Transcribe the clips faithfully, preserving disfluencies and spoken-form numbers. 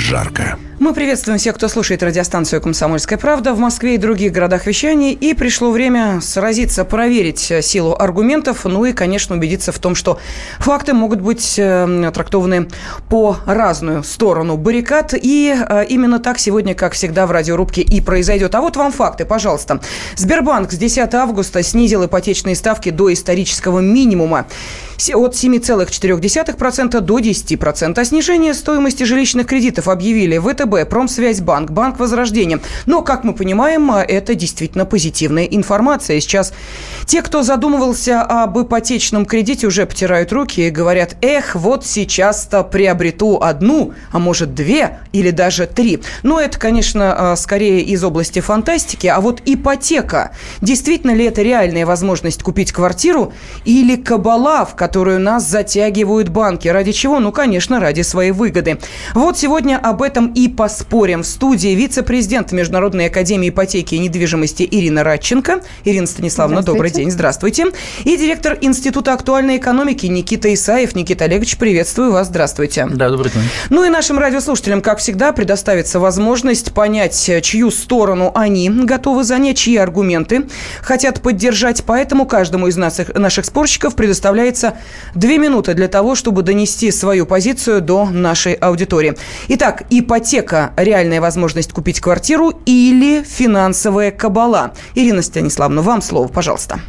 жарко. Мы приветствуем всех, кто слушает радиостанцию «Комсомольская правда» в Москве и других городах вещания. И пришло время сразиться, проверить силу аргументов, ну и, конечно, убедиться в том, что факты могут быть трактованы по разную сторону баррикад. И именно так сегодня, как всегда, в радиорубке и произойдет. А вот вам факты, пожалуйста. Сбербанк с десятого августа снизил ипотечные ставки до исторического минимума от семи целых четырёх десятых процента до десяти процентов. О снижении стоимости жилищных кредитов объявили ВТБ, Промсвязьбанк, Банк Возрождения. Но, как мы понимаем, это действительно позитивная информация. Сейчас те, кто задумывался об ипотечном кредите, уже потирают руки и говорят: эх, вот сейчас-то приобрету одну, а может две или даже три. Но это, конечно, скорее из области фантастики. А вот ипотека. Действительно ли это реальная возможность купить квартиру или кабала, в которую нас затягивают банки? Ради чего? Ну, конечно, ради своей выгоды. Вот сегодня об этом и поспорим. В студии вице-президент Международной академии ипотеки и недвижимости Ирина Радченко. Ирина Станиславовна, добрый день, здравствуйте. И директор Института актуальной экономики Никита Исаев. Никита Олегович, приветствую вас, здравствуйте. Да, добрый день. Ну и нашим радиослушателям, как всегда, предоставится возможность понять, чью сторону они готовы занять, чьи аргументы хотят поддержать. Поэтому каждому из нас, наших спорщиков предоставляется две минуты для того, чтобы донести свою позицию до нашей аудитории. Итак, ипотека – реальная возможность купить квартиру или финансовая кабала? Ирина Станиславовна, вам слово, пожалуйста.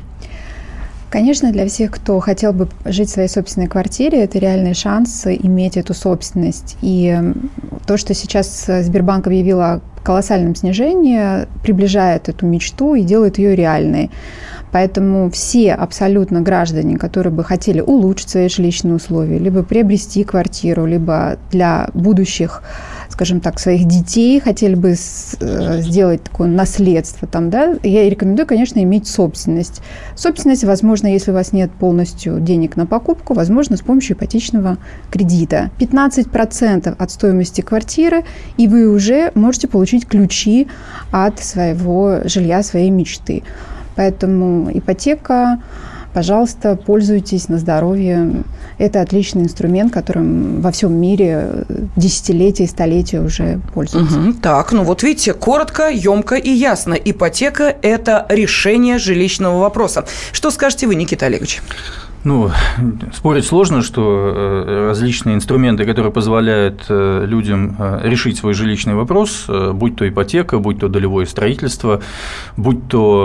Конечно, для всех, кто хотел бы жить в своей собственной квартире, это реальный шанс иметь эту собственность. И то, что сейчас Сбербанк объявил о колоссальном снижении, приближает эту мечту и делает ее реальной. Поэтому все абсолютно граждане, которые бы хотели улучшить свои жилищные условия, либо приобрести квартиру, либо для будущих, скажем так, своих детей хотели бы сделать такое наследство, там, да, я рекомендую, конечно, иметь собственность. Собственность, возможно, если у вас нет полностью денег на покупку, возможно, с помощью ипотечного кредита. пятнадцать процентов от стоимости квартиры, и вы уже можете получить ключи от своего жилья, своей мечты. Поэтому ипотека, пожалуйста, пользуйтесь на здоровье. Это отличный инструмент, которым во всем мире десятилетия и столетия уже пользуются. Угу, так, ну вот видите, коротко, емко и ясно. Ипотека – это решение жилищного вопроса. Что скажете вы, Никита Олегович? Ну, спорить сложно, что различные инструменты, которые позволяют людям решить свой жилищный вопрос, будь то ипотека, будь то долевое строительство, будь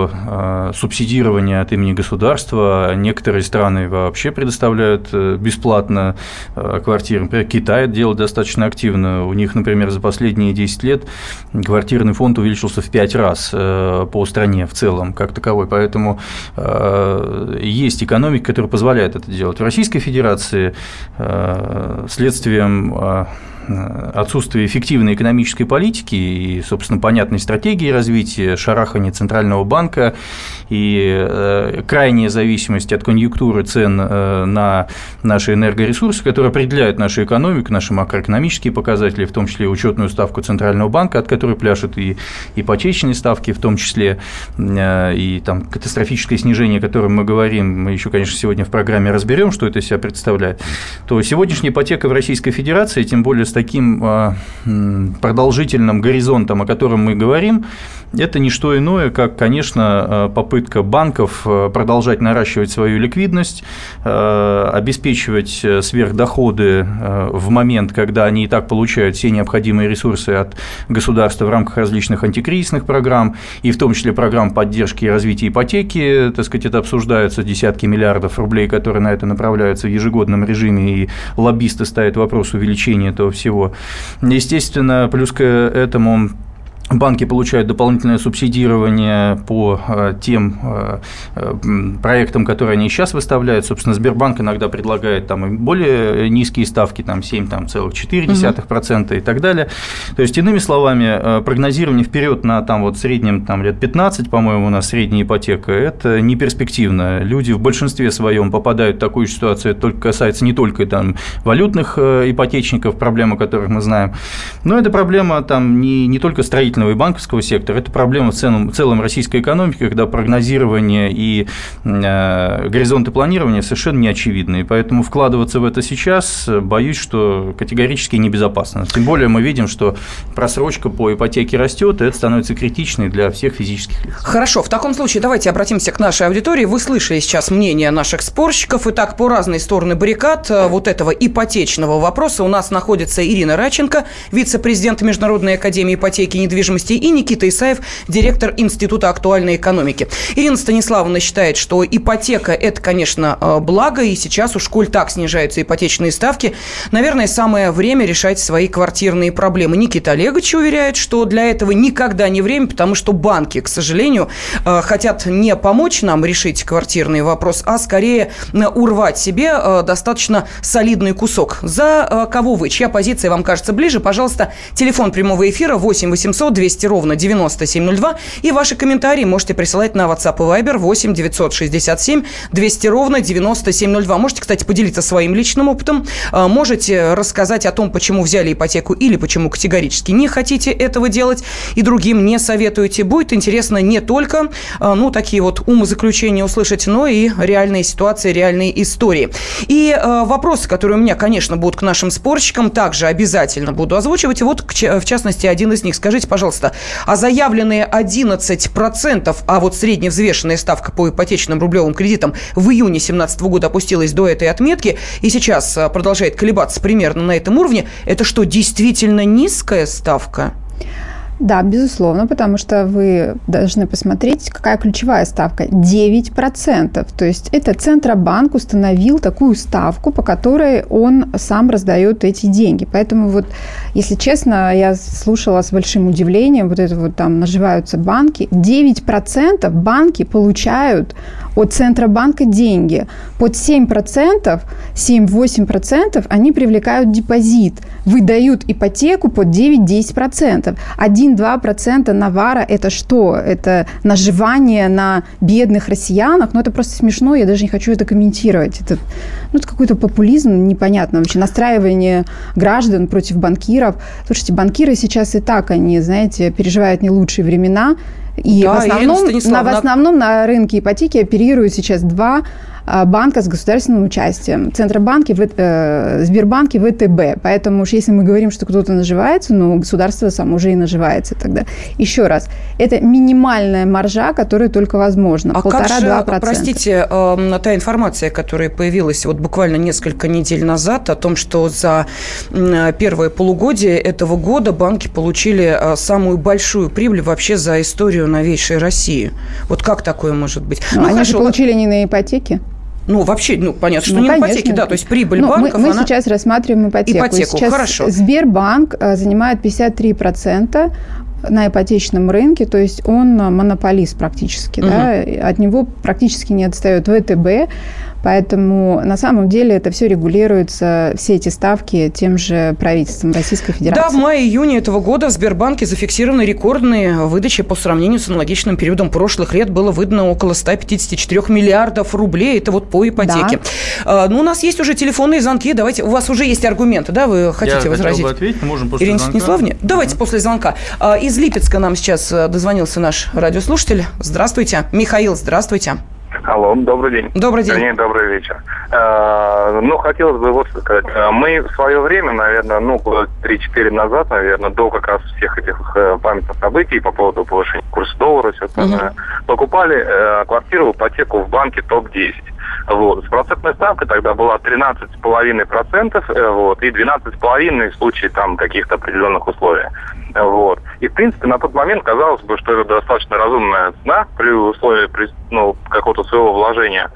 то субсидирование от имени государства, некоторые страны вообще предоставляют бесплатно квартиры. Например, Китай это делает достаточно активно. У них, например, за последние десять лет квартирный фонд увеличился в пять раз по стране в целом, как таковой. Поэтому есть экономика, которая позволяет позволяет это делать. В Российской Федерации следствием отсутствие эффективной экономической политики и, собственно, понятной стратегии развития, шарахания Центрального банка и крайняя зависимость от конъюнктуры цен на наши энергоресурсы, которые определяют нашу экономику, наши макроэкономические показатели, в том числе учетную ставку Центрального банка, от которой пляшут и ипотечные ставки, в том числе и там катастрофическое снижение, о котором мы говорим, мы еще, конечно, сегодня в программе разберем, что это из себя представляет, то сегодняшняя ипотека в Российской Федерации, тем более с таким продолжительным горизонтом, о котором мы говорим, это не что иное, как, конечно, попытка банков продолжать наращивать свою ликвидность, обеспечивать сверхдоходы в момент, когда они и так получают все необходимые ресурсы от государства в рамках различных антикризисных программ, и в том числе программ поддержки и развития ипотеки, так сказать, это обсуждаются десятки миллиардов рублей, которые на это направляются в ежегодном режиме, и лоббисты ставят вопрос увеличения этого всего. Естественно, плюс к этому банки получают дополнительное субсидирование по тем проектам, которые они сейчас выставляют. Собственно, Сбербанк иногда предлагает там и более низкие ставки, там семь целых четыре десятых процента и так далее. То есть, иными словами, прогнозирование вперед на там, вот, среднем там, лет пятнадцать, по-моему, у нас средняя ипотека, это не перспективно. Люди в большинстве своем попадают в такую ситуацию, это только касается не только там, валютных ипотечников, проблем, о которых мы знаем, но это проблема там, не, не только строительства строительного и банковского сектора, это проблема в целом, в целом российской экономики, когда прогнозирование и э, горизонты планирования совершенно не очевидны. И поэтому вкладываться в это сейчас, боюсь, что категорически небезопасно. Тем более мы видим, что просрочка по ипотеке растет, и это становится критичной для всех физических лиц. Хорошо, в таком случае давайте обратимся к нашей аудитории. Вы слышали сейчас мнение наших спорщиков. Итак, по разные стороны баррикад вот этого ипотечного вопроса у нас находится Ирина Радченко, вице-президент Международной академии ипотеки и недвижимости, и Никита Исаев, директор Института актуальной экономики. Ирина Станиславовна считает, что ипотека – это, конечно, благо, и сейчас уж коль так снижаются ипотечные ставки, наверное, самое время решать свои квартирные проблемы. Никита Олегович уверяет, что для этого никогда не время, потому что банки, к сожалению, хотят не помочь нам решить квартирный вопрос, а скорее урвать себе достаточно солидный кусок. За кого вы? Чья позиция вам кажется ближе? Пожалуйста, телефон прямого эфира восемь восемьсот двести ровно девяносто семь ноль два, и ваши комментарии можете присылать на WhatsApp и Viber восемь девятьсот шестьдесят семь двести ровно девяносто семь ноль два. Можете, кстати, поделиться своим личным опытом, можете рассказать о том, почему взяли ипотеку или почему категорически не хотите этого делать и другим не советуете. Будет интересно не только, ну, такие вот умозаключения услышать, но и реальные ситуации, реальные истории. И э, вопросы, которые у меня, конечно, будут к нашим спорщикам, также обязательно буду озвучивать. И вот, в частности, один из них. Скажите, пожалуйста, а заявленные одиннадцать процентов, а вот средневзвешенная ставка по ипотечным рублевым кредитам в июне две тысячи семнадцатого года опустилась до этой отметки и сейчас продолжает колебаться примерно на этом уровне, это что, действительно низкая ставка? Да, безусловно, потому что вы должны посмотреть, какая ключевая ставка. девять процентов. То есть это Центробанк установил такую ставку, по которой он сам раздает эти деньги. Поэтому вот, если честно, я слушала с большим удивлением, вот это вот там наживаются банки. девять процентов банки получают от Центробанка деньги. Под семь процентов, семь-восемь процентов они привлекают депозит, выдают ипотеку под девять-десять процентов. один-два процента навара – это что? Это наживание на бедных россиянах? Ну, это просто смешно, я даже не хочу это комментировать. Это, ну, это какой-то популизм непонятный вообще, настраивание граждан против банкиров. Слушайте, банкиры сейчас и так, они, знаете, переживают не лучшие времена. И да, в, основном, на, в основном на рынке ипотеки оперируют сейчас два банка с государственным участием. Центробанк и э, Сбербанк и ВТБ. Поэтому уж если мы говорим, что кто-то наживается, ну, государство само уже и наживается тогда. Еще раз, это минимальная маржа, которая только возможна. А как же, простите, э, та информация, которая появилась вот буквально несколько недель назад о том, что за э, первое полугодие этого года банки получили э, самую большую прибыль вообще за историю новейшей России. Вот как такое может быть? Ну, ну, они хорошо, же получили не на ипотеке. Ну, вообще, ну, понятно, что ну, не на ипотеке, да, то есть прибыль ну, банков, мы, мы она... сейчас рассматриваем ипотеку. Ипотеку, сейчас хорошо. Сбербанк занимает пятьдесят три процента на ипотечном рынке, то есть он монополист практически, угу. да, от него практически не отстает ВТБ, поэтому на самом деле это все регулируется, все эти ставки тем же правительством Российской Федерации. Да, в мае-июне этого года в Сбербанке зафиксированы рекордные выдачи по сравнению с аналогичным периодом прошлых лет. Было выдано около ста пятидесяти четырёх миллиардов рублей, это вот по ипотеке. Да. А, ну, у нас есть уже телефонные звонки, давайте, у вас уже есть аргументы, да, вы хотите Я возразить? Я хотел бы ответить, мы можем после Ирине звонка. Станиславовне? Давайте uh-huh. после звонка. А, из Липецка нам сейчас дозвонился наш радиослушатель. Здравствуйте. Михаил, здравствуйте. Алло, добрый день. Добрый день. Вернее, добрый вечер. Э, ну, хотелось бы вот сказать. Мы в свое время, наверное, ну, года три-четыре назад, наверное, до как раз всех этих э, памятных событий по поводу повышения курса доллара, все остальное, угу. покупали э, квартиру, ипотеку в банке топ десять. Вот. Процентная ставка тогда была тринадцать целых пять десятых процента, э, вот, и двенадцать целых пять десятых процента в случае там каких-то определенных условий. Вот. И, в принципе, на тот момент казалось бы, что это достаточно разумная цена при условии ну, какого-то своего вложения.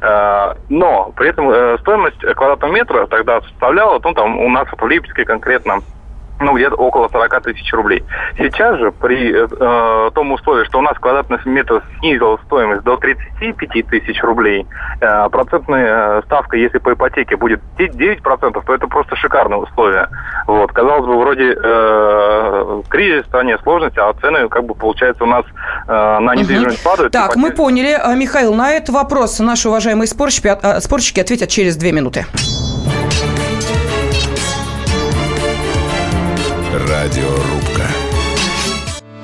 Но при этом стоимость квадратного метра тогда составляла, ну, там у нас в Липецке конкретно, ну, где-то около сорок тысяч рублей. Сейчас же при э, том условии, что у нас квадратный метр снизила стоимость до тридцати пяти тысяч рублей, э, процентная ставка, если по ипотеке будет девять процентов, то это просто шикарные условия. Вот. Казалось бы, вроде э, кризис в стране, сложности, а цены, как бы, получается, у нас э, на недвижимость угу. падают. Так, ипотека... мы поняли. Михаил, на этот вопрос наши уважаемые спорщики, спорщики ответят через две минуты. Радиорубка.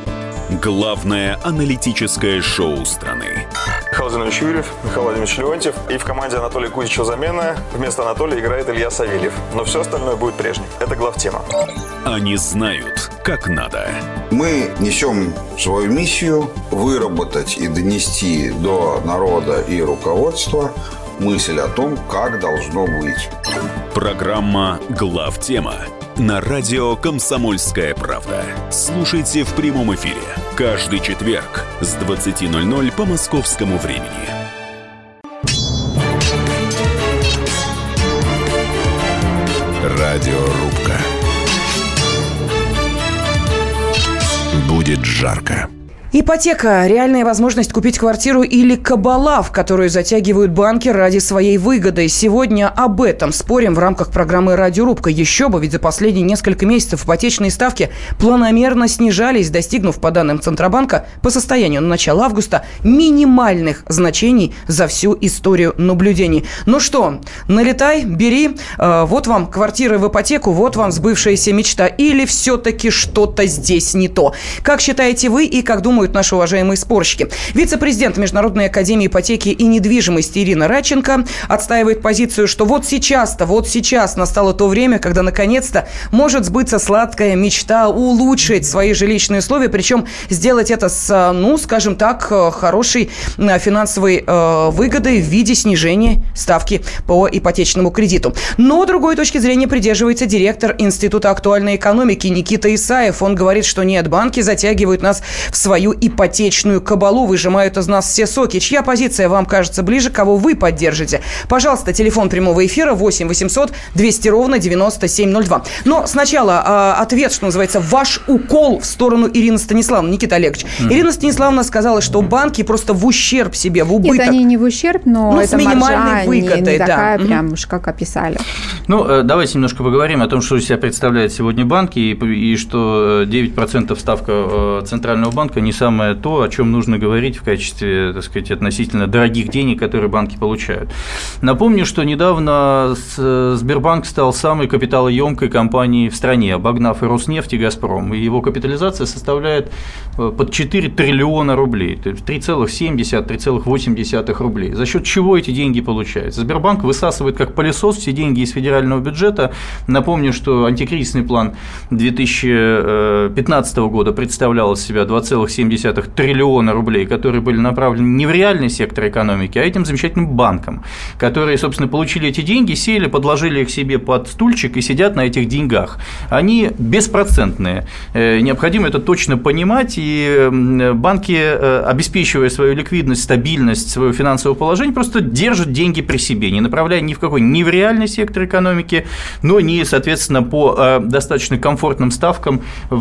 Главное аналитическое шоу страны. Михаил Зинович Юрьев, Михаил Владимирович Леонтьев. И в команде Анатолия Кузичева замена. Вместо Анатолия играет Илья Савельев. Но все остальное будет прежним. Это главтема. Они знают, как надо. Мы несем свою миссию выработать и донести до народа и руководства мысль о том, как должно быть. Программа «Главтема» на радио «Комсомольская правда». Слушайте в прямом эфире каждый четверг с двадцати ноль-ноль по московскому времени. Радиорубка. Будет жарко. Ипотека – реальная возможность купить квартиру или кабала, в которую затягивают банки ради своей выгоды. Сегодня об этом спорим в рамках программы «Радиорубка». Еще бы, ведь за последние несколько месяцев ипотечные ставки планомерно снижались, достигнув, по данным Центробанка, по состоянию на начало августа минимальных значений за всю историю наблюдений. Ну что, налетай, бери. Вот вам квартиры в ипотеку, вот вам сбывшаяся мечта. Или все-таки что-то здесь не то? Как считаете вы и как думаете наши уважаемые спорщики? Вице-президент Международной академии ипотеки и недвижимости Ирина Радченко отстаивает позицию, что вот сейчас-то, вот сейчас настало то время, когда наконец-то может сбыться сладкая мечта улучшить свои жилищные условия, причем сделать это с, ну, скажем так, хорошей финансовой э, выгодой в виде снижения ставки по ипотечному кредиту. Но другой точки зрения придерживается директор Института актуальной экономики Никита Исаев. Он говорит, что нет, банки затягивают нас в свою ипотечную кабалу, выжимают из нас все соки. Чья позиция вам кажется ближе, кого вы поддержите? Пожалуйста, телефон прямого эфира восемь восемьсот двести ровно девяносто семь ноль два. Но сначала э, ответ, что называется, ваш укол в сторону Ирины Станиславовны. Никита Олегович. Mm. Ирина Станиславовна сказала, что банки просто в ущерб себе, в убыток. Нет, они не в ущерб, но ну, это маржа выгодой, не, не да. такая, mm-hmm. прям уж как описали. Ну, давайте немножко поговорим о том, что из себя представляют сегодня банки, и, и что девять процентов ставка Центрального банка не самое то, о чем нужно говорить в качестве, так сказать, относительно дорогих денег, которые банки получают. Напомню, что недавно Сбербанк стал самой капиталоемкой компанией в стране, обогнав и Роснефть, и Газпром. И его капитализация составляет под четыре триллиона рублей, три целых семь десятых - три целых восемь десятых рублей. За счет чего эти деньги получаются? Сбербанк высасывает как пылесос все деньги из федерального бюджета. Напомню, что антикризисный план две тысячи пятнадцатого года представлял из себя два целых семь десятых триллиона рублей, которые были направлены не в реальный сектор экономики, а этим замечательным банкам, которые, собственно, получили эти деньги, сели, подложили их себе под стульчик и сидят на этих деньгах. Они беспроцентные. Необходимо это точно понимать, и банки, обеспечивая свою ликвидность, стабильность, свое финансовое положение, просто держат деньги при себе, не направляя ни в какой, ни в реальный сектор экономики, но не, соответственно, по достаточно комфортным ставкам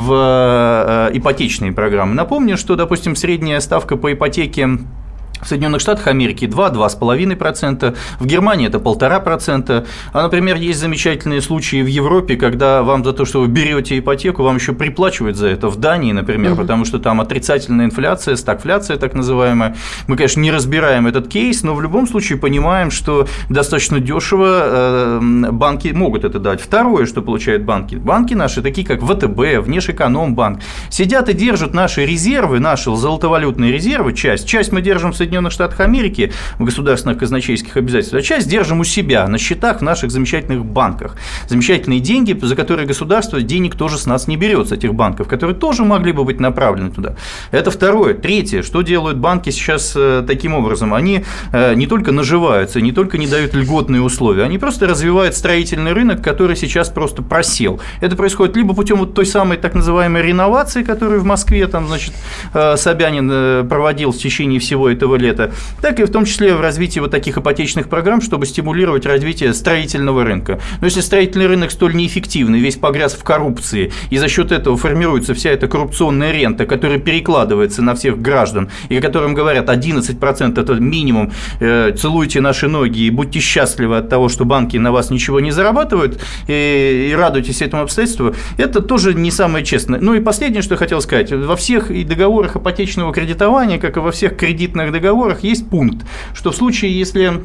в ипотечные программы. Напомню, что, допустим, средняя ставка по ипотеке в Соединенных Штатах Америки два - два с половиной процента, в Германии это полтора процента. А, например, есть замечательные случаи в Европе, когда вам за то, что вы берете ипотеку, вам еще приплачивают за это в Дании, например, угу. потому что там отрицательная инфляция, стагфляция так называемая. Мы, конечно, не разбираем этот кейс, но в любом случае понимаем, что достаточно дешево банки могут это дать. Второе, что получают банки. Банки наши, такие как ВТБ, Внешэкономбанк, сидят и держат наши резервы, наши золотовалютные резервы, часть, часть мы держим в Соединенных Штатах Америки в государственных казначейских обязательствах, а часть держим у себя на счетах в наших замечательных банках. Замечательные деньги, за которые государство денег тоже с нас не берет, с этих банков, которые тоже могли бы быть направлены туда. Это второе. Третье. Что делают банки сейчас таким образом? Они не только наживаются, не только не дают льготные условия, они просто развивают строительный рынок, который сейчас просто просел. Это происходит либо путем вот той самой так называемой реновации, которую в Москве там, значит, Собянин проводил в течение всего этого лета, так и в том числе в развитии вот таких ипотечных программ, чтобы стимулировать развитие строительного рынка. Но если строительный рынок столь неэффективный, весь погряз в коррупции, и за счет этого формируется вся эта коррупционная рента, которая перекладывается на всех граждан, и о котором говорят одиннадцать процентов это минимум, целуйте наши ноги и будьте счастливы от того, что банки на вас ничего не зарабатывают, и, и радуйтесь этому обстоятельству, это тоже не самое честное. Ну и последнее, что я хотел сказать, во всех и договорах ипотечного кредитования, как и во всех кредитных договорах, есть пункт, что в случае, если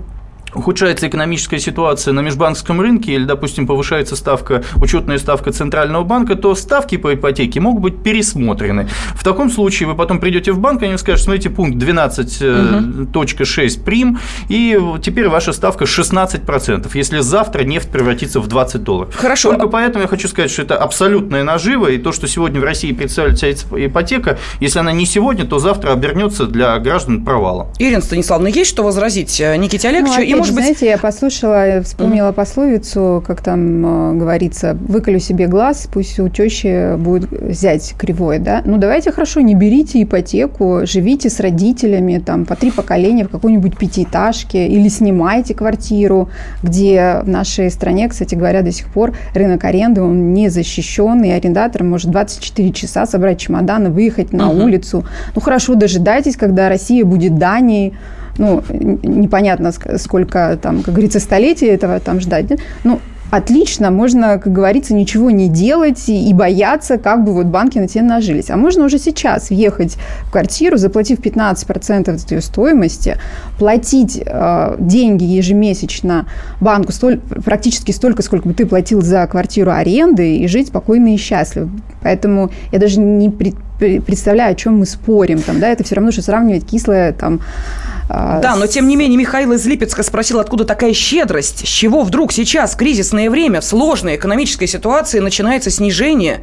ухудшается экономическая ситуация на межбанковском рынке или, допустим, повышается ставка, учетная ставка Центрального банка, то ставки по ипотеке могут быть пересмотрены. В таком случае вы потом придете в банк, они скажут: смотрите, пункт двенадцать точка шесть прим, и теперь ваша ставка шестнадцать процентов, если завтра нефть превратится в двадцать долларов. Хорошо. Только поэтому я хочу сказать, что это абсолютная нажива, и то, что сегодня в России представляет себя ипотека, если она не сегодня, то завтра обернется для граждан провалом. Ирина Станиславовна, есть что возразить Никите Олеговичу? Ну, Может быть... Знаете, я послушала, вспомнила mm-hmm. пословицу, как там э, говорится: выколю себе глаз, пусть у тещи будет зять кривой, да? Ну, давайте, хорошо, не берите ипотеку, живите с родителями, там, по три поколения в какой-нибудь пятиэтажке, или снимайте квартиру, где в нашей стране, кстати говоря, до сих пор рынок аренды, он не защищен, и арендатор может двадцать четыре часа собрать чемоданы, выехать на mm-hmm. улицу. Ну, хорошо, дожидайтесь, когда Россия будет Данией. Ну, непонятно, сколько там, как говорится, столетий этого там ждать. Ну, отлично, можно, как говорится, ничего не делать и бояться, как бы вот банки на тебе нажились. А можно уже сейчас въехать в квартиру, заплатив пятнадцать процентов от ее стоимости, платить э, деньги ежемесячно банку столь, практически столько, сколько бы ты платил за квартиру аренды, и жить спокойно и счастливо. Поэтому я даже не пред, представляю, о чем мы спорим. Там, да, это все равно, что сравнивать кислое там. Да, но тем не менее Михаил из Липецка спросил, откуда такая щедрость, с чего вдруг сейчас в кризисное время, в сложной экономической ситуации начинается снижение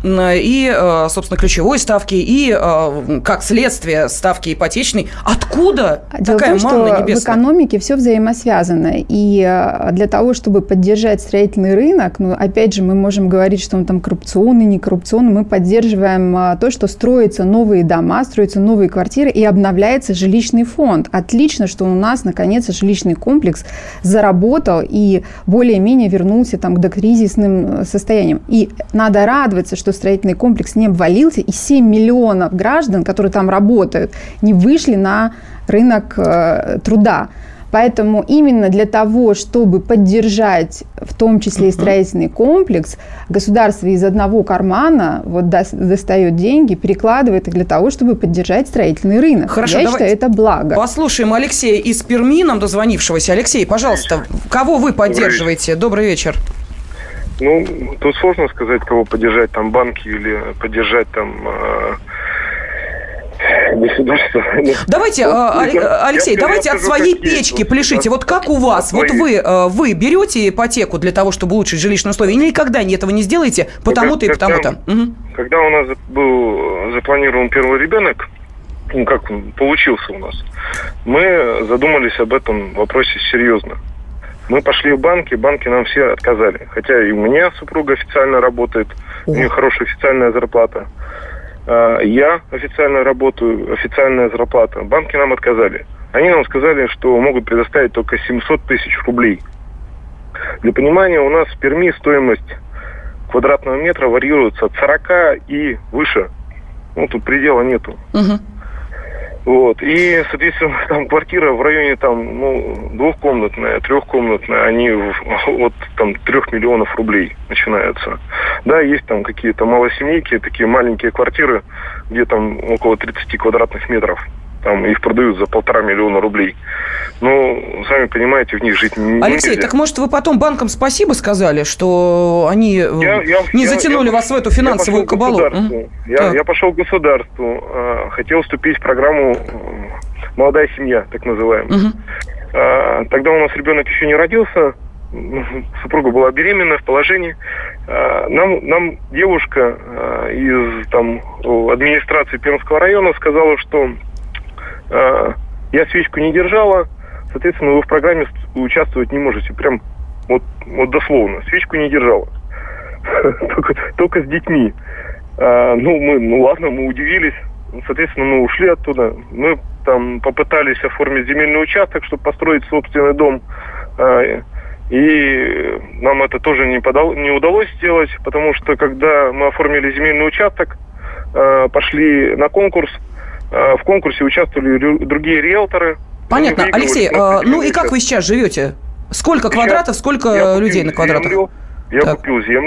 и, собственно, ключевой ставки, и, как следствие, ставки ипотечной. Откуда Дело такая в том, манна что небесная? В экономике все взаимосвязано, и для того, чтобы поддержать строительный рынок, ну, опять же, мы можем говорить, что он там коррупционный, не коррупционный, мы поддерживаем то, что строятся новые дома, строятся новые квартиры и обновляется жилищный фонд. Отлично, что у нас, наконец, жилищный комплекс заработал и более-менее вернулся там, к докризисным состояниям. И надо радоваться, что строительный комплекс не обвалился, и семь миллионов граждан, которые там работают, не вышли на рынок э, труда. Поэтому именно для того, чтобы поддержать в том числе и строительный комплекс, государство из одного кармана вот достает деньги, перекладывает их для того, чтобы поддержать строительный рынок. Хорошо, я считаю, это благо. Послушаем Алексея из Перми, нам дозвонившегося. Алексей, пожалуйста, кого вы поддерживаете? Добрый вечер. Ну, тут сложно сказать, кого поддержать, там, банки или поддержать там... государство. Давайте, Алексей, я, давайте я от своей печки есть, пляшите. Вот как у вас? Вот вы, вы берете ипотеку для того, чтобы улучшить жилищные условия, или никогда этого не сделаете, потому-то и потому-то? Угу. Когда у нас был запланирован первый ребенок, ну, как он получился у нас, мы задумались об этом вопросе серьезно. Мы пошли в банки, банки нам все отказали. Хотя и у меня супруга официально работает, О. у нее хорошая официальная зарплата. Я официально работаю, официальная зарплата. Банки нам отказали. Они нам сказали, что могут предоставить только семьсот тысяч рублей. Для понимания, у нас в Перми стоимость квадратного метра варьируется от сорока и выше. Ну, тут предела нету. Угу. Вот. И, соответственно, там квартира в районе там, ну, двухкомнатная, трехкомнатная, они от там трех миллионов рублей начинаются. Да, есть там какие-то малосемейки, такие маленькие квартиры, где там около тридцати квадратных метров. Там их продают за полтора миллиона рублей. Но, сами понимаете, в них жить не нельзя. Алексей, так может вы потом банкам спасибо сказали, что они я, не я, затянули я, вас в эту финансовую я кабалу? Я, я пошел к государству, хотел вступить в программу «Молодая семья», так называемую. Угу. Тогда у нас ребенок еще не родился, супруга была беременна в положении. Нам, нам девушка из там, администрации Пермского района сказала, что я свечку не держала, соответственно, вы в программе участвовать не можете. Прям вот, вот дословно. Свечку не держала. только, только с детьми. А, ну, мы, ну ладно, мы удивились. Соответственно, мы ушли оттуда. Мы там попытались оформить земельный участок, чтобы построить собственный дом. А, и нам это тоже не, подал, не удалось сделать, потому что когда мы оформили земельный участок, а, пошли на конкурс, в конкурсе участвовали другие риэлторы. Понятно. Алексей, э, ну и как вы сейчас живете? Сколько сейчас квадратов, сколько людей на квадратах? Землю, я так. купил землю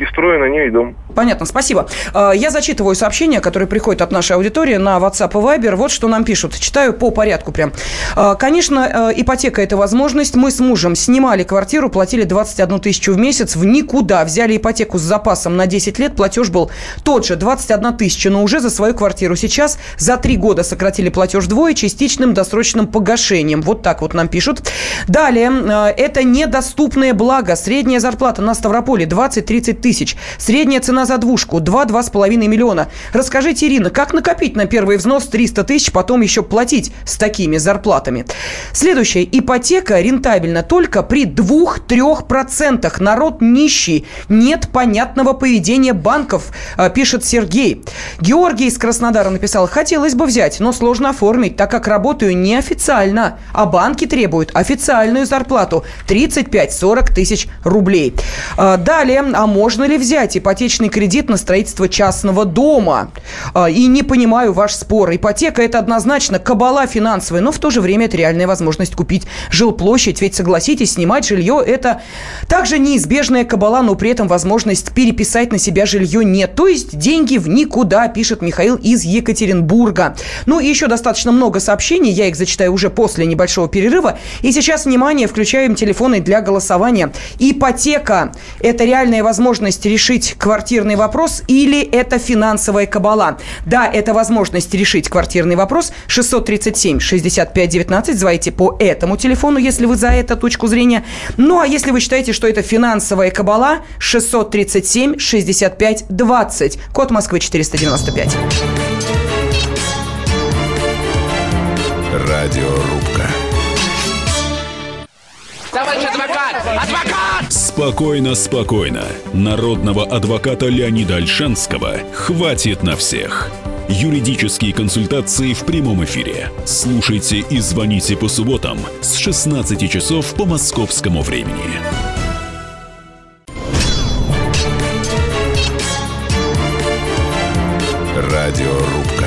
и строю на ней дом. Понятно, спасибо. Я зачитываю сообщения, которые приходят от нашей аудитории на WhatsApp и Viber. Вот что нам пишут. Читаю по порядку прям. Конечно, ипотека – это возможность. Мы с мужем снимали квартиру, платили двадцать одну тысячу в месяц в никуда. Взяли ипотеку с запасом на десять лет. Платеж был тот же, двадцать одна тысяча, но уже за свою квартиру. Сейчас за три года сократили платеж вдвое частичным досрочным погашением. Вот так вот нам пишут. Далее. Это недоступное благо. Средняя зарплата на Ставрополе двадцать-тридцать тысяч. Средняя цена за двушку два-два с половиной миллиона. Расскажите, Ирина, как накопить на первый взнос триста тысяч, потом еще платить с такими зарплатами? Следующее. Ипотека рентабельна только при двух-трех процентах. Народ нищий. Нет понятного поведения банков, пишет Сергей. Георгий из Краснодара написал: хотелось бы взять, но сложно оформить, так как работаю неофициально, а банки требуют официальную зарплату тридцать пять-сорок тысяч рублей. Далее. А можно ли взять ипотечный кредит на строительство частного дома? И не понимаю ваш спор. Ипотека – это однозначно кабала финансовая, но в то же время это реальная возможность купить жилплощадь. Ведь, согласитесь, снимать жилье – это также неизбежная кабала, но при этом возможность переписать на себя жилье нет. То есть деньги в никуда, пишет Михаил из Екатеринбурга. Ну и еще достаточно много сообщений. Я их зачитаю уже после небольшого перерыва. И сейчас, внимание, включаем телефоны для голосования. Ипотека – это реальная возможность решить квартирный вопрос или это финансовая кабала? Да, это возможность решить квартирный вопрос. шестьсот тридцать семь шестьдесят пять девятнадцать. Звоните по этому телефону, если вы за эту точку зрения. Ну, а если вы считаете, что это финансовая кабала, шестьсот тридцать семь шестьдесят пять двадцать. Код Москвы четыреста девяносто пять. Радиорубка. Товарищ адвокат! Адвокат! Спокойно, спокойно. Народного адвоката Леонида Ольшанского хватит на всех. Юридические консультации в прямом эфире. Слушайте и звоните по субботам с шестнадцати часов по московскому времени. Радиорубка.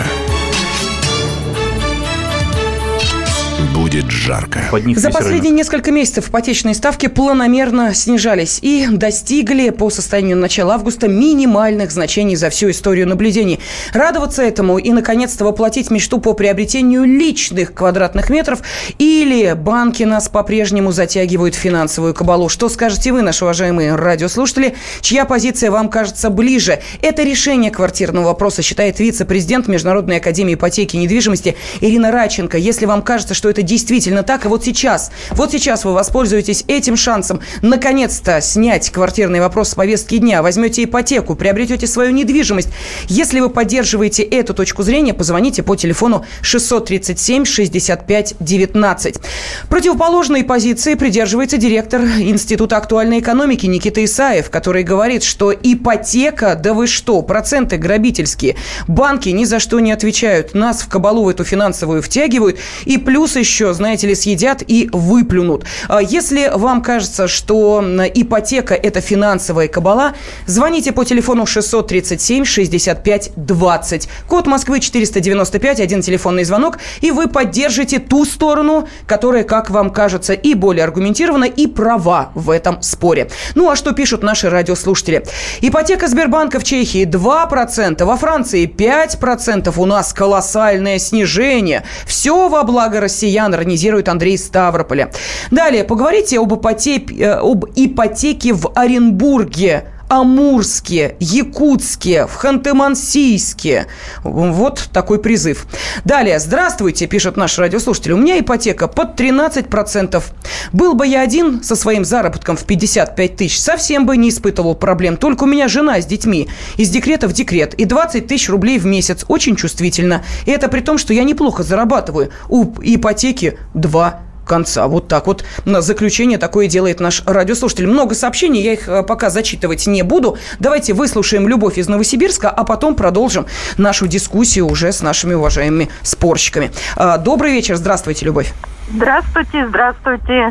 Будет жарко. За последние несколько месяцев ипотечные ставки планомерно снижались и достигли по состоянию начала августа минимальных значений за всю историю наблюдений. Радоваться этому и, наконец-то, воплотить мечту по приобретению личных квадратных метров, или банки нас по-прежнему затягивают в финансовую кабалу? Что скажете вы, наши уважаемые радиослушатели? Чья позиция вам кажется ближе? Это решение квартирного вопроса, считает вице-президент Международной академии ипотеки и недвижимости Ирина Радченко. Если вам кажется, что это действительно так, и вот сейчас, вот сейчас вы воспользуетесь этим шансом наконец-то снять квартирный вопрос с повестки дня, возьмете ипотеку, приобретете свою недвижимость. Если вы поддерживаете эту точку зрения, позвоните по телефону шестьсот тридцать семь шестьдесят пять девятнадцать. Противоположной позиции придерживается директор Института актуальной экономики Никита Исаев, который говорит, что ипотека, да вы что, проценты грабительские. Банки ни за что не отвечают, нас в кабалу в эту финансовую втягивают, и плюс еще, знаете ли, съедят и выплюнут. Если вам кажется, что ипотека – это финансовая кабала, звоните по телефону шестьсот тридцать семь шестьдесят пять двадцать. Код Москвы четыреста девяносто пять, один телефонный звонок, и вы поддержите ту сторону, которая, как вам кажется, и более аргументирована, и права в этом споре. Ну, а что пишут наши радиослушатели? Ипотека Сбербанка в Чехии два процента, во Франции пять процентов. У нас колоссальное снижение. Все во благо россиян, иронизирует Андрей из Ставрополя. Далее, поговорите об ипотеке, об ипотеке в Оренбурге, Амурске, Якутске, в Ханты-Мансийске. Вот такой призыв. Далее. Здравствуйте, пишет наш радиослушатель. У меня ипотека под тринадцать процентов. Был бы я один со своим заработком в пятьдесят пять тысяч, совсем бы не испытывал проблем. Только у меня жена с детьми. Из декрета в декрет. И двадцать тысяч рублей в месяц. Очень чувствительно. И это при том, что я неплохо зарабатываю. У ипотеки два конца. Вот так вот. На заключение такое делает наш радиослушатель. Много сообщений, я их пока зачитывать не буду. Давайте выслушаем Любовь из Новосибирска, а потом продолжим нашу дискуссию уже с нашими уважаемыми спорщиками. Добрый вечер. Здравствуйте, Любовь. Здравствуйте, здравствуйте.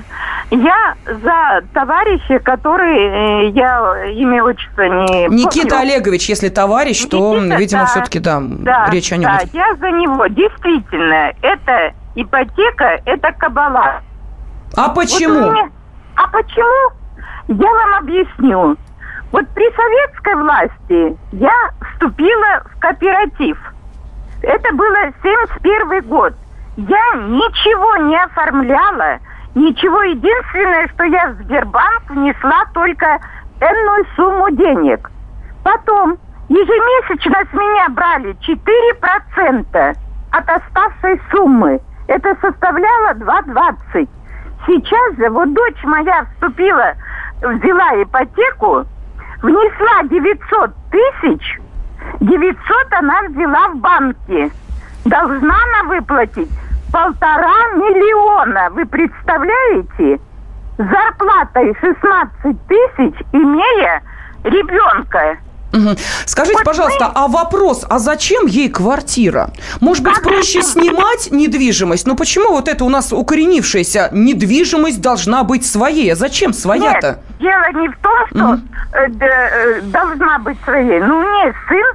Я за товарища, который, я имя отчество не Никита помню. Олегович, если товарищ, Никита, то, видимо, да, все-таки, да, да, речь о нем. Да, я за него. Действительно, это ипотека, это кабала. А почему? Вот меня... А почему? Я вам объясню. Вот при советской власти я вступила в кооператив. Это было семьдесят первый год. Я ничего не оформляла, ничего. Единственное, что я в Сбербанк внесла только энную сумму денег. Потом ежемесячно с меня брали четыре процента от оставшей суммы. Это составляло два двадцать. Сейчас же вот дочь моя вступила, взяла ипотеку, внесла девятьсот тысяч, девятьсот она взяла в банке. Должна она выплатить полтора миллиона. Вы представляете? Зарплатой шестнадцать тысяч, имея ребенка. Угу. Скажите, вот пожалуйста, мы... а вопрос, а зачем ей квартира? Может быть, проще снимать недвижимость? Но почему вот это у нас укоренившаяся недвижимость должна быть своей? А зачем своя-то? Нет, дело не в том, что угу. э, э, должна быть своей. Ну, у нее сын,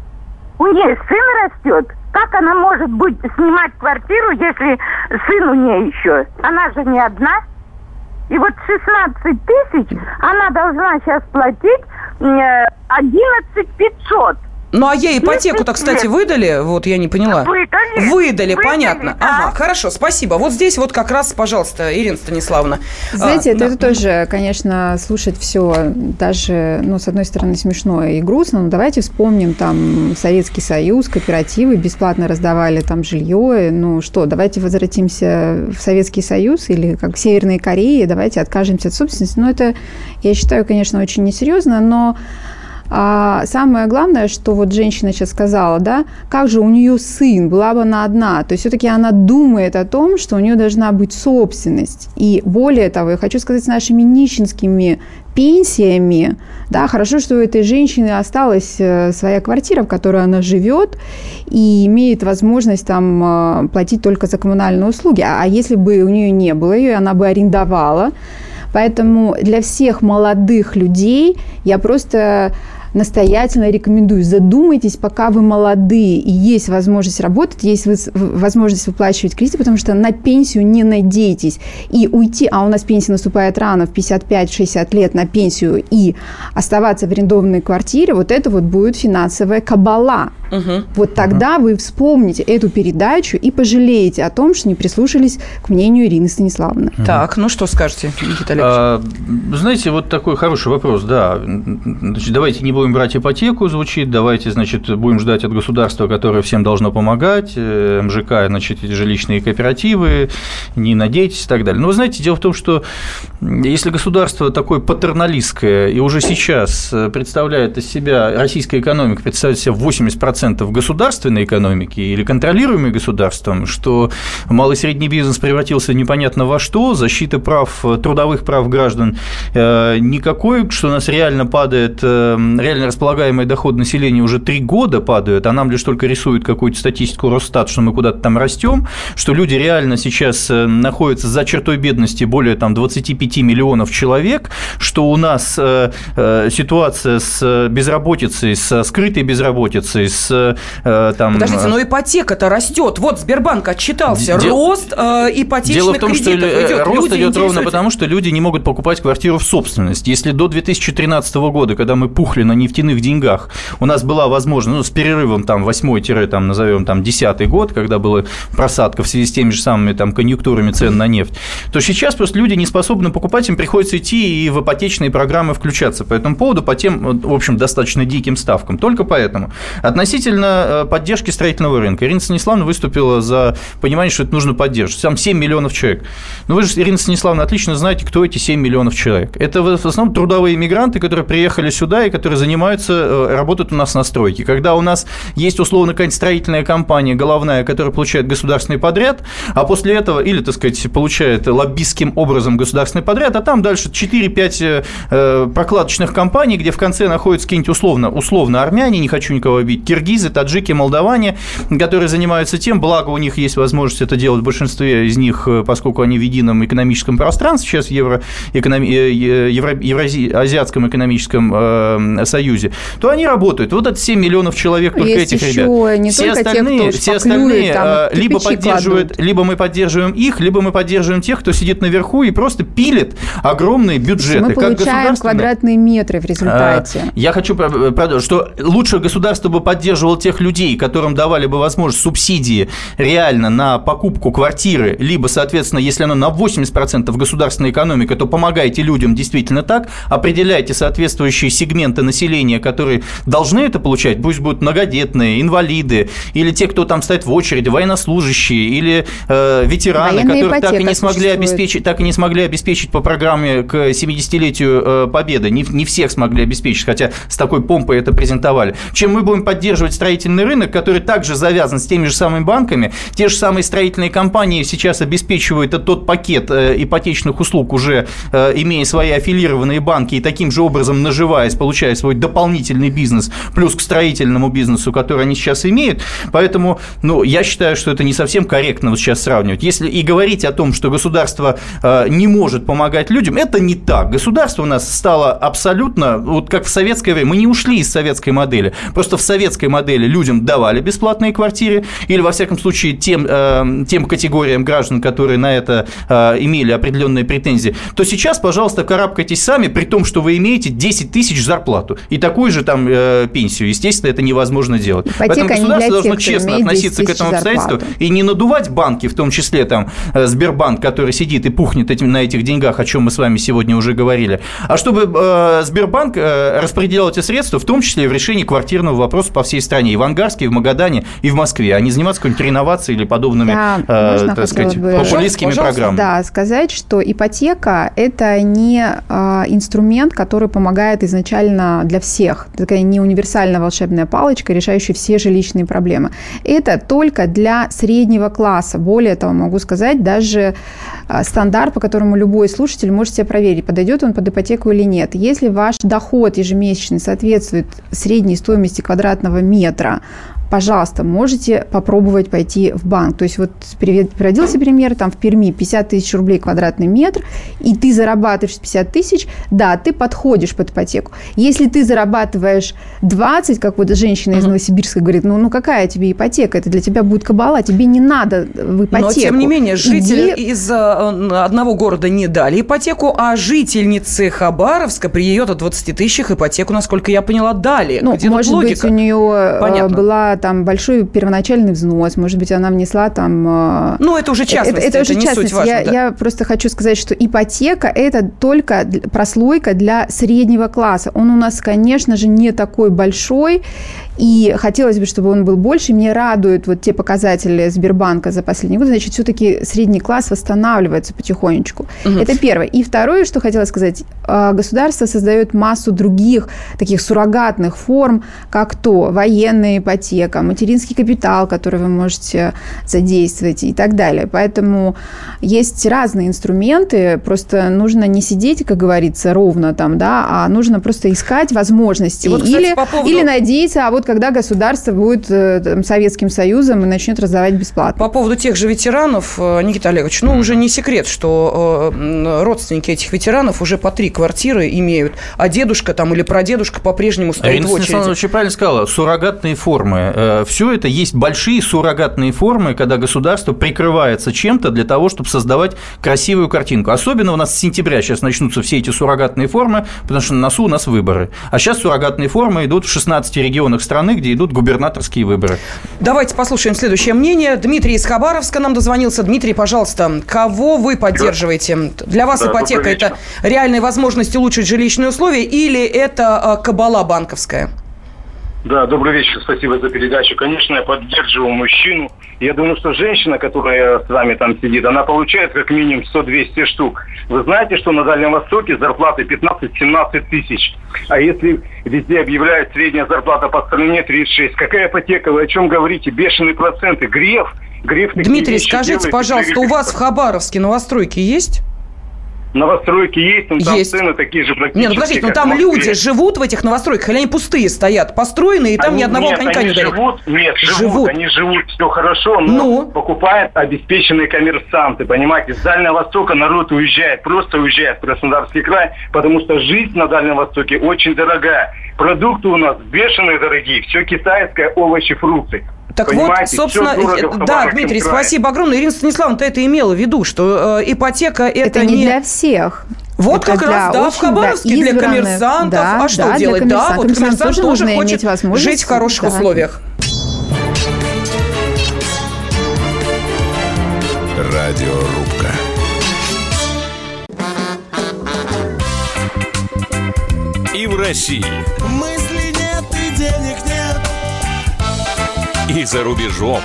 у нее сын растет. Как она может быть снимать квартиру, если сын у нее еще? Она же не одна. И вот шестнадцать тысяч она должна сейчас платить одиннадцать пятьсот. Ну, а ей ипотеку-то, кстати, выдали? Вот, я не поняла. Выдали. Выдали, понятно. Да. Ага, хорошо, спасибо. Вот здесь вот как раз, пожалуйста, Ирина Станиславовна. Знаете, а, это, да. это тоже, конечно, слушать все даже, ну, с одной стороны, смешно и грустно, но давайте вспомним там Советский Союз, кооперативы бесплатно раздавали там жилье. Ну что, давайте возвратимся в Советский Союз или как в Северной Корее, давайте откажемся от собственности. Ну, это, я считаю, конечно, очень несерьезно, но А самое главное, что вот женщина сейчас сказала, да, как же у нее сын, была бы она одна, то есть все-таки она думает о том, что у нее должна быть собственность. И более того, я хочу сказать, с нашими нищенскими пенсиями, да, хорошо, что у этой женщины осталась своя квартира, в которой она живет и имеет возможность там платить только за коммунальные услуги. А если бы у нее не было ее, она бы арендовала. Поэтому для всех молодых людей я просто настоятельно рекомендую, задумайтесь, пока вы молодые и есть возможность работать, есть возможность выплачивать кредиты, потому что на пенсию не надейтесь. И уйти, а у нас пенсия наступает рано, в пятьдесят пять - шестьдесят лет на пенсию, и оставаться в арендованной квартире, вот это вот будет финансовая кабала. Угу. Вот тогда угу. вы вспомните эту передачу и пожалеете о том, что не прислушались к мнению Ирины Станиславовны. Угу. Так, ну что скажете, Никита Олегович? А, знаете, вот такой хороший вопрос, да. Значит, давайте не будем брать ипотеку, звучит, давайте, значит, будем ждать от государства, которое всем должно помогать, эм жэ ка, значит, жилищные кооперативы, не надейтесь и так далее. Но вы знаете, дело в том, что если государство такое патерналистское и уже сейчас представляет из себя, российская экономика представляет из себя восемьдесят процентов государственной экономики или контролируемой государством, что малый и средний бизнес превратился непонятно во что, защита прав, трудовых прав граждан никакой, что у нас реально падает, реально располагаемый доход населения уже три года падает, а нам лишь только рисуют какую-то статистику Росстат, что мы куда-то там растем, что люди реально сейчас находятся за чертой бедности более там двадцати пяти миллионов человек, что у нас ситуация с безработицей, с скрытой безработицей, с там… Подождите, но ипотека-то растет. Вот Сбербанк отчитался. Дел... Рост э, ипотечных Дело в том, кредитов что идет. рост люди идет ровно потому, что люди не могут покупать квартиру в собственность. Если до две тысячи тринадцатого года, когда мы пухли на нефтяных деньгах, у нас была возможность, ну, с перерывом там восьмой, там, назовем, там, десятый год, когда была просадка в связи с теми же самыми там конъюнктурами цен на нефть, то сейчас просто люди не способны покупать, им приходится идти и в ипотечные программы включаться по этому поводу, по тем, в общем, достаточно диким ставкам. Только поэтому. Относительно поддержки строительного рынка. Ирина Станиславовна выступила за понимание, что это нужно поддерживать. Там семь миллионов человек. Но вы же, Ирина Станиславовна, отлично знаете, кто эти семь миллионов человек. Это в основном трудовые мигранты, которые приехали сюда и которые занимаются, работают у нас на стройке. Когда у нас есть, условно, какая-нибудь строительная компания головная, которая получает государственный подряд, а после этого, или, так сказать, получает лоббистским образом государственный подряд, а там дальше четыре-пять прокладочных компаний, где в конце находятся какие-нибудь условно, условно армяне, не хочу никого обидеть, киргизы, киргизы, таджики, молдаване, которые занимаются тем, благо у них есть возможность это делать в большинстве из них, поскольку они в едином экономическом пространстве сейчас в Евро, экономи, Евро, Евразийском экономическом союзе, то они работают. Вот это семь миллионов человек только есть этих еще ребят. Не все только остальные, те, кто все остальные там, либо поддерживают, либо мы поддерживаем их, либо мы поддерживаем тех, кто сидит наверху и просто пилит огромные бюджеты. Мы получаем квадратные метры в результате. Я хочу продолжить, что лучше государство бы поддерживало тех людей, которым давали бы возможность субсидии реально на покупку квартиры, либо, соответственно, если оно на восемьдесят процентов государственная экономика, то помогайте людям действительно так, определяйте соответствующие сегменты населения, которые должны это получать, пусть будут многодетные, инвалиды, или те, кто там стоит в очереди, военнослужащие, или э, ветераны, Военная которые так и не смогли существует. обеспечить, так и не смогли обеспечить по программе к семидесятилетию э, Победы. Не, не всех смогли обеспечить, хотя с такой помпой это презентовали. Чем мы будем поддерживать строительный рынок, который также завязан с теми же самыми банками, те же самые строительные компании сейчас обеспечивают тот пакет э, ипотечных услуг, уже э, имея свои аффилированные банки и таким же образом наживаясь, получая свой дополнительный бизнес, плюс к строительному бизнесу, который они сейчас имеют. Поэтому, ну, я считаю, что это не совсем корректно вот сейчас сравнивать. Если и говорить о том, что государство э, не может помогать людям, это не так. Государство у нас стало абсолютно, вот как в советское время, мы не ушли из советской модели, просто в советской модели людям давали бесплатные квартиры, или, во всяком случае, тем, э, тем категориям граждан, которые на это э, имели определенные претензии, то сейчас, пожалуйста, карабкайтесь сами, при том, что вы имеете десять тысяч зарплату и такую же там э, пенсию. Естественно, это невозможно делать. Ипотека Поэтому государство должно тех, честно относиться к этому обстоятельству и не надувать банки, в том числе там Сбербанк, который сидит и пухнет этим, на этих деньгах, о чем мы с вами сегодня уже говорили, а чтобы э, Сбербанк э, распределял эти средства, в том числе и в решении квартирного вопроса по всей стране, и в Ангарске, и в Магадане, и в Москве, а не заниматься какой-нибудь реновацией или подобными, да, э, так сказать, бы, популистскими пожалуйста, программами. Да, сказать, что ипотека – это не э, инструмент, который помогает изначально для всех. Это такая не универсальная волшебная палочка, решающая все жилищные проблемы. Это только для среднего класса. Более того, могу сказать, даже э, стандарт, по которому любой слушатель может себе проверить, подойдет он под ипотеку или нет. Если ваш доход ежемесячный соответствует средней стоимости квадратного метра, пожалуйста, можете попробовать пойти в банк. То есть вот приводился пример, там в Перми пятьдесят тысяч рублей квадратный метр, и ты зарабатываешь пятьдесят тысяч, да, ты подходишь под ипотеку. Если ты зарабатываешь двадцать, как вот женщина из Новосибирска говорит, ну, ну какая тебе ипотека, это для тебя будет кабала, тебе не надо в ипотеку. Но, тем не менее, жители Иди... из одного города не дали ипотеку, а жительницы Хабаровска при ее двадцати тысячах ипотеку, насколько я поняла, дали. Ну, где может быть, у нее Понятно. была там большой первоначальный взнос, может быть, она внесла там... Ну, это уже частность, это, это, это уже не частность. суть важно, я, да. я просто хочу сказать, что ипотека – это только прослойка для среднего класса. Он у нас, конечно же, не такой большой, и хотелось бы, чтобы он был больше. Мне радуют вот те показатели Сбербанка за последний год. Значит, все-таки средний класс восстанавливается потихонечку. Угу. Это первое. И второе, что хотела сказать. Государство создает массу других таких суррогатных форм, как то военная ипотека, материнский капитал, который вы можете задействовать и так далее. Поэтому есть разные инструменты. Просто нужно не сидеть, как говорится, ровно там, да, а нужно просто искать возможности. Вот, кстати, или, по поводу... или надеяться, а вот когда государство будет там, Советским Союзом и начнет раздавать бесплатно. По поводу тех же ветеранов, Никита Олегович, ну, уже не секрет, что родственники этих ветеранов уже по три квартиры имеют, а дедушка там или прадедушка по-прежнему стоит Ирина в очереди. Станиславовна очень правильно сказала, суррогатные формы. Все это есть большие суррогатные формы, когда государство прикрывается чем-то для того, чтобы создавать красивую картинку. Особенно у нас с сентября сейчас начнутся все эти суррогатные формы, потому что на носу у нас выборы. А сейчас суррогатные формы идут в шестнадцати регионах страны, где идут губернаторские выборы. Давайте послушаем следующее мнение. Дмитрий из Хабаровска нам дозвонился. Дмитрий, пожалуйста, кого вы поддерживаете? Для вас да, ипотека – это реальная возможность улучшить жилищные условия или это кабала банковская? Да, добрый вечер, спасибо за передачу. Конечно, я поддерживаю мужчину. Я думаю, что женщина, которая с вами там сидит, она получает как минимум сто-двести штук. Вы знаете, что на Дальнем Востоке зарплаты пятнадцать-семнадцать тысяч. А если везде объявляют средняя зарплата по стране тридцать шесть, какая ипотека? Вы о чем говорите? Бешеные проценты. Греф? Греф Дмитрий, скажите, пожалуйста, у вас в Хабаровске новостройки есть? Новостройки есть, но там есть. цены такие же практически. Нет, ну подождите, ну там люди живут в этих новостройках, или они пустые стоят, построенные, и там они, ни одного нет, огонька они не горит? Живут, нет, живут, живут, они живут, все хорошо, но ну? покупают обеспеченные коммерсанты, понимаете? С Дальнего Востока народ уезжает, просто уезжает в Краснодарский край, потому что жизнь на Дальнем Востоке очень дорогая. Продукты у нас бешеные дорогие, все китайское, овощи, фрукты. Так понимаете? вот, собственно, да, Дмитрий, крае. Спасибо огромное. Ирина Станиславовна-то это имела в виду, что э, ипотека это, это не... для всех. Вот это как раз, да, в Хабаровске для, для коммерсантов. Да, а что да, делать? Да, вот коммерсант тоже, тоже хочет жить в хороших да. условиях. Радиорубка. И в России. Мысли нет и денег нет. И за рубежом.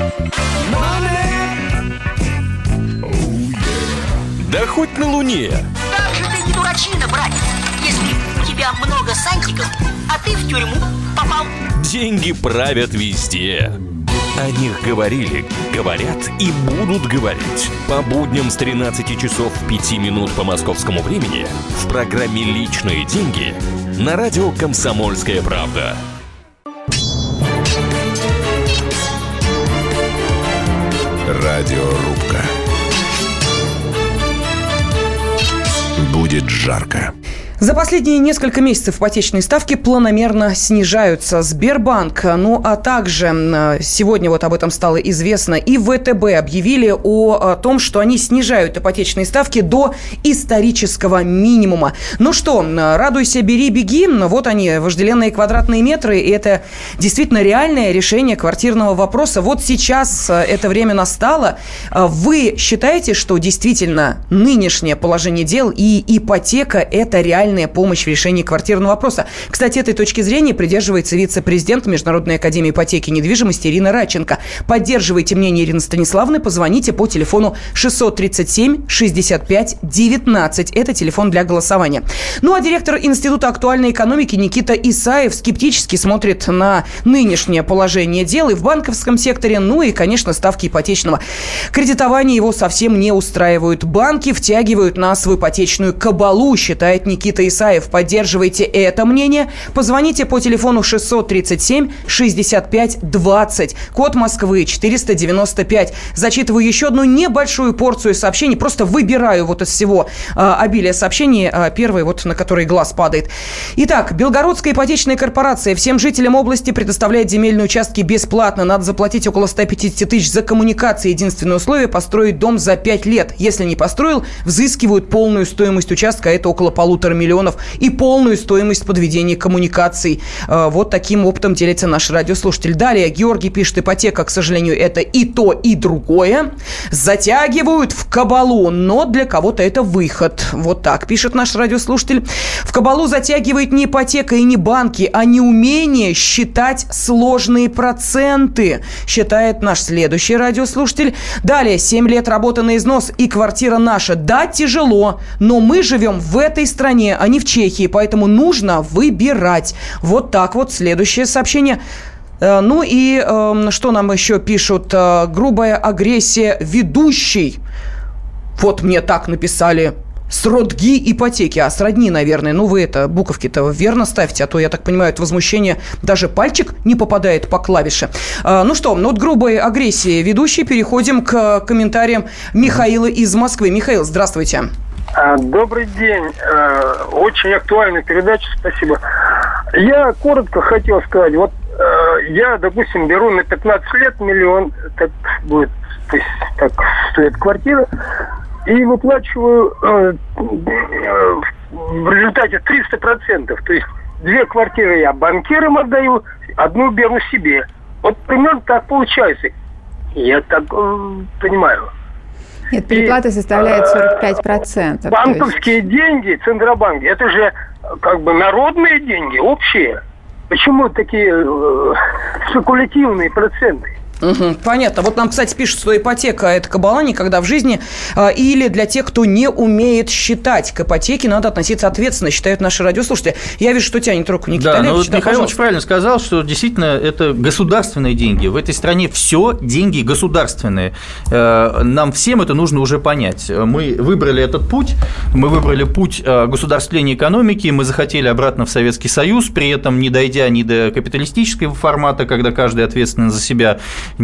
Да хоть на Луне. Как же ты не дурачина, братец, если у тебя много сантиков, а ты в тюрьму попал. Деньги правят везде. О них говорили, говорят и будут говорить. По будням с тринадцати часов пяти минут по московскому времени в программе «Личные деньги» на радио «Комсомольская правда». Радиорубка. Будет жарко. За последние несколько месяцев ипотечные ставки планомерно снижаются. Сбербанк, ну а также сегодня вот об этом стало известно, и ВТБ объявили о, о том, что они снижают ипотечные ставки до исторического минимума. Ну что, радуйся, бери, беги. Вот они, вожделенные квадратные метры, и это действительно реальное решение квартирного вопроса. Вот сейчас это время настало. Вы считаете, что действительно нынешнее положение дел и ипотека – это реально помощь в решении квартирного вопроса? Кстати, этой точки зрения придерживается вице-президент Международной академии ипотеки и недвижимости Ирина Радченко. Поддерживайте мнение Ирины Станиславовны, позвоните по телефону шестьсот тридцать семь шестьдесят пять девятнадцать. Это телефон для голосования. Ну а директор Института актуальной экономики Никита Исаев скептически смотрит на нынешнее положение дел и в банковском секторе, ну и, конечно, ставки ипотечного кредитования его совсем не устраивают. Банки втягивают нас в ипотечную кабалу, считает Никита Исаев. Поддерживайте это мнение. Позвоните по телефону шестьсот тридцать семь шестьдесят пять двадцать. Код Москвы четыреста девяносто пять. Зачитываю еще одну небольшую порцию сообщений. Просто выбираю вот из всего э, обилия сообщений. Э, первый, вот на который глаз падает. Итак, Белгородская ипотечная корпорация всем жителям области предоставляет земельные участки бесплатно. Надо заплатить около сто пятьдесят тысяч за коммуникации. Единственное условие – построить дом за пять лет. Если не построил, взыскивают полную стоимость участка. Это около полутора миллионов. И полную стоимость подведения коммуникаций. Вот таким опытом делится наш радиослушатель. Далее Георгий пишет: ипотека, к сожалению, это и то, и другое. Затягивают в кабалу, но для кого-то это выход. Вот так пишет наш радиослушатель. В кабалу затягивает не ипотека и не банки, а неумение считать сложные проценты, считает наш следующий радиослушатель. Далее, семь лет работы на износ и квартира наша. Да, тяжело, но мы живем в этой стране, а не в Чехии, поэтому нужно выбирать. Вот так вот. Следующее сообщение. Ну и э, что нам еще пишут? Э, грубая агрессия ведущей. Вот мне так написали. Сродги ипотеки. А сродни, наверное. Ну, вы это, буковки-то верно ставьте, а то, я так понимаю, от возмущения даже пальчик не попадает по клавише. А, ну что, ну от грубой агрессии ведущей переходим к комментариям Михаила из Москвы. Михаил, здравствуйте. Добрый день. Очень актуальная передача, спасибо. Я коротко хотел сказать. Вот я, допустим, беру на пятнадцать лет миллион, так будет, то есть так стоит квартира, и выплачиваю э, в результате триста процентов. То есть две квартиры я банкирам отдаю, одну беру себе. Вот примерно так получается. Я так э, понимаю. Нет, переплата и, составляет сорок пять процентов. Банковские есть... деньги, Центробанк, это же как бы народные деньги, общие. Почему такие э, спекулятивные проценты? Угу, понятно. Вот нам, кстати, пишут, что ипотека – это кабала никогда в жизни. А, или для тех, кто не умеет считать. К ипотеке надо относиться ответственно, считают наши радиослушатели. Я вижу, что тянет руку Никита да, Олегович. Ну, вот да, Михаил пожалуйста. правильно сказал, что действительно это государственные деньги. В этой стране все деньги государственные. Нам всем это нужно уже понять. Мы выбрали этот путь. Мы выбрали путь государствления экономики. Мы захотели обратно в Советский Союз, при этом не дойдя ни до капиталистического формата, когда каждый ответственен за себя.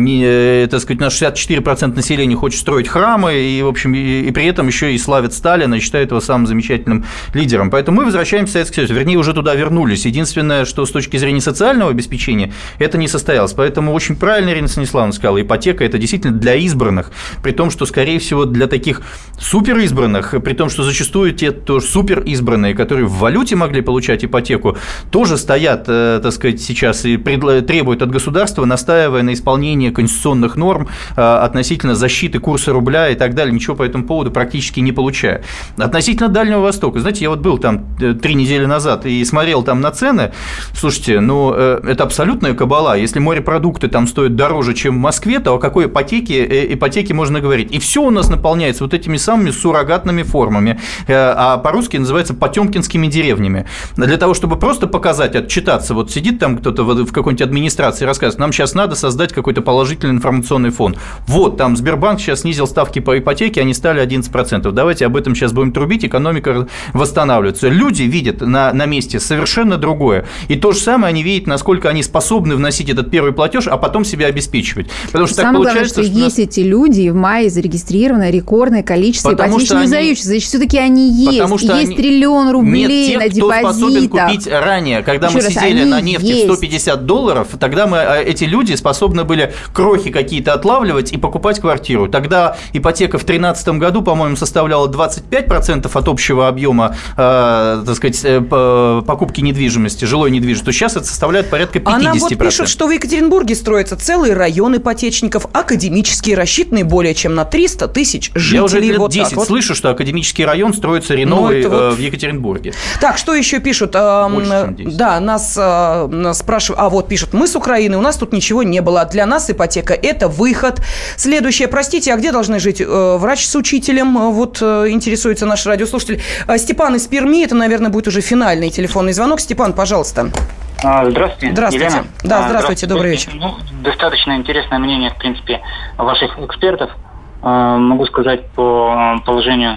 Не, так сказать, на шестьдесят четыре процента населения хочет строить храмы, и, в общем, и, и при этом еще и славят Сталина, и считают его самым замечательным лидером. Поэтому мы возвращаемся в Советский Союз, вернее, уже туда вернулись. Единственное, что с точки зрения социального обеспечения это не состоялось. Поэтому очень правильно Ирина Станиславовна сказала, ипотека – это действительно для избранных, при том, что, скорее всего, для таких суперизбранных, при том, что зачастую те тоже суперизбранные, которые в валюте могли получать ипотеку, тоже стоят, так сказать, сейчас и требуют от государства, настаивая на исполнении конституционных норм относительно защиты курса рубля и так далее, ничего по этому поводу практически не получая. Относительно Дальнего Востока, знаете, я вот был там три недели назад и смотрел там на цены, слушайте, ну, это абсолютная кабала, если морепродукты там стоят дороже, чем в Москве, то о какой ипотеке, ипотеке можно говорить? И все у нас наполняется вот этими самыми суррогатными формами, а по-русски называется потемкинскими деревнями. Для того, чтобы просто показать, отчитаться, вот сидит там кто-то в какой-нибудь администрации и рассказывает, нам сейчас надо создать какой-то положительный информационный фон. Вот, там Сбербанк сейчас снизил ставки по ипотеке, они стали одиннадцать процентов. Давайте об этом сейчас будем трубить, экономика восстанавливается. Люди видят на, на месте совершенно другое. И то же самое они видят, насколько они способны вносить этот первый платеж, а потом себя обеспечивать. Потому что самое так главное, что, что есть нас... эти люди, и в мае зарегистрировано рекордное количество ипотечных заемщиков. Значит, все-таки они есть. Потому что есть они... триллион рублей Нет тех, на депозитах. Кто способен купить ранее. Когда Еще мы раз, сидели на нефти есть. сто пятьдесят долларов, тогда мы, эти люди способны были крохи какие-то отлавливать и покупать квартиру. Тогда ипотека в две тысячи тринадцатом году, по-моему, составляла двадцать пять процентов от общего объема, э, так сказать, э, покупки недвижимости, жилой недвижимости. То сейчас это составляет порядка пятьдесят процентов. А нам вот пишут, что в Екатеринбурге строится целый район ипотечников, академические, рассчитанные более чем на триста тысяч жителей. Я уже лет вот десять вот. слышу, что академический район строится реновый ну, вот... в Екатеринбурге. Так, что еще пишут? Больше, да, нас, нас спрашивают, а вот пишут, мы с Украины, у нас тут ничего не было. Для нас ипотека – это выход. Следующее, простите, а где должны жить врач с учителем? Вот интересуется наш радиослушатель. Степан из Перми, это, наверное, будет уже финальный телефонный звонок. Степан, пожалуйста. Здравствуйте, Здравствуйте. Елена. Да, здравствуйте, добрый вечер. Ну, достаточно интересное мнение, в принципе, ваших экспертов. Могу сказать по положению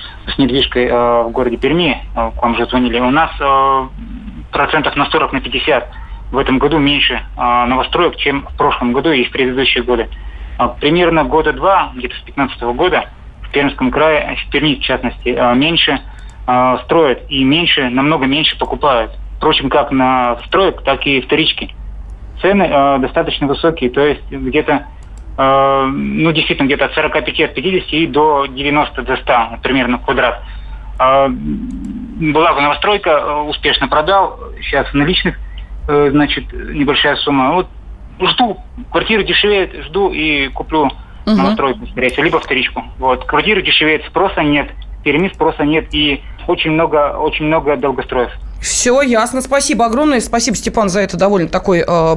с недвижкой в городе Перми, к вам же звонили. У нас процентов на сорок, на пятьдесят в этом году меньше новостроек, чем в прошлом году и в предыдущие годы. Примерно года два, где-то с пятнадцатого года, в Пермском крае, в Перми в частности, меньше строят и меньше, намного меньше покупают. Впрочем, как на строек, так и вторички. Цены э, достаточно высокие, то есть где-то, э, ну, действительно, где-то от сорока пяти, от пятидесяти и до девяноста, до ста, примерно, квадрат. Э, была новостройка, э, успешно продал, сейчас в наличных, э, значит, небольшая сумма. Вот жду, квартиры дешевеют, жду и куплю uh-huh. новостройку, скорее всего, либо вторичку. Вот, квартиры дешевеют, спроса нет, в Перми спроса нет и очень много, очень много долгостроев. Все ясно. Спасибо огромное. Спасибо, Степан, за это довольно такой э,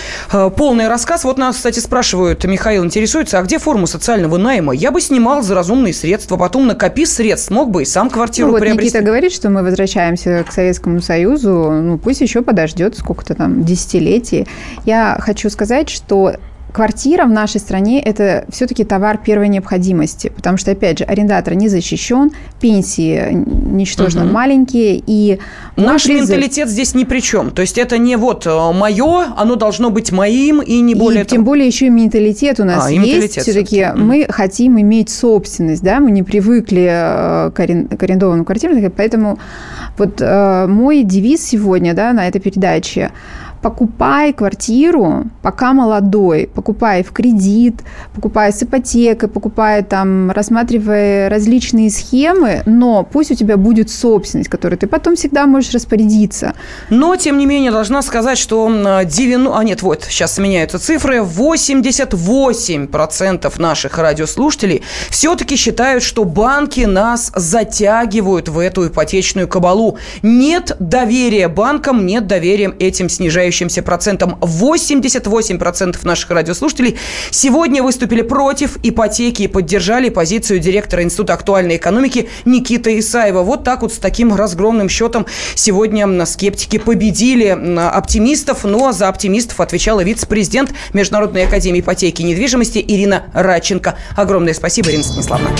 э, полный рассказ. Вот нас, кстати, спрашивают, Михаил интересуется, а где форма социального найма? Я бы снимал за разумные средства, потом накопив средств, мог бы и сам квартиру ну, вот приобрести. Никита говорит, что мы возвращаемся к Советскому Союзу. Ну, пусть еще подождет сколько-то там десятилетий. Я хочу сказать, что квартира в нашей стране – это все-таки товар первой необходимости, потому что, опять же, арендатор не защищен, пенсии ничтожно угу. маленькие. И наш призыв... менталитет здесь ни при чем. То есть это не вот мое, оно должно быть моим и не более и того. Тем более еще и менталитет у нас а, есть. Все-таки все мы угу. хотим иметь собственность, да, мы не привыкли к арендованным квартирам, поэтому вот мой девиз сегодня, да, на этой передаче – покупай квартиру, пока молодой, покупай в кредит, покупай с ипотекой, покупай там, рассматривай различные схемы, но пусть у тебя будет собственность, которой ты потом всегда можешь распорядиться. Но, тем не менее, должна сказать, что девяносто... А нет, вот, сейчас меняются цифры. восемьдесят восемь процентов наших радиослушателей все-таки считают, что банки нас затягивают в эту ипотечную кабалу. Нет доверия банкам, нет доверия этим снижающим выдающимся процентом. восемьдесят восемь процентов наших радиослушателей сегодня выступили против ипотеки и поддержали позицию директора Института актуальной экономики Никиты Исаева. Вот так вот с таким разгромным счетом сегодня скептики победили оптимистов, но за оптимистов отвечала вице-президент Международной академии ипотеки и недвижимости Ирина Радченко. Огромное спасибо, Ирина Станиславовна.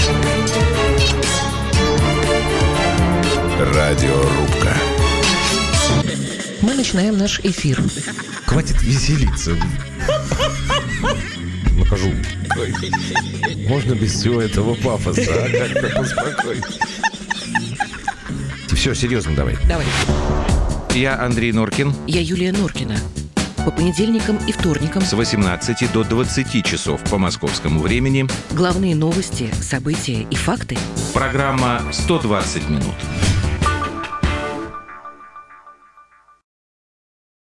Радиорубка. Мы начинаем наш эфир. Хватит веселиться. Нахожу. Можно без всего этого пафоса, а? Как-то поспокойнее. Все, серьезно давай. Давай. Я Андрей Норкин. Я Юлия Норкина. По понедельникам и вторникам с восемнадцати до двадцати часов по московскому времени. Главные новости, события и факты. Программа «сто двадцать минут».